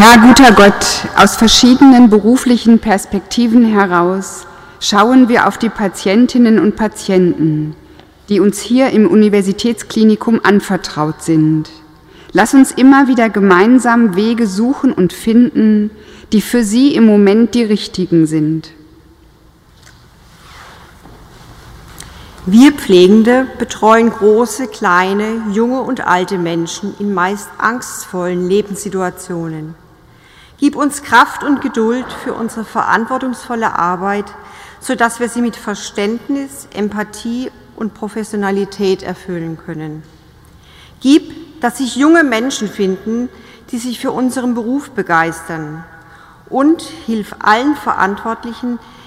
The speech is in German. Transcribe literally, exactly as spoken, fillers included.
Herr, guter Gott, aus verschiedenen beruflichen Perspektiven heraus schauen wir auf die Patientinnen und Patienten, die uns hier im Universitätsklinikum anvertraut sind. Lass uns immer wieder gemeinsam Wege suchen und finden, die für sie im Moment die richtigen sind. Wir Pflegende betreuen große, kleine, junge und alte Menschen in meist angstvollen Lebenssituationen. Gib uns Kraft und Geduld für unsere verantwortungsvolle Arbeit, sodass wir sie mit Verständnis, Empathie und Professionalität erfüllen können. Gib, dass sich junge Menschen finden, die sich für unseren Beruf begeistern. Und hilf allen Verantwortlichen,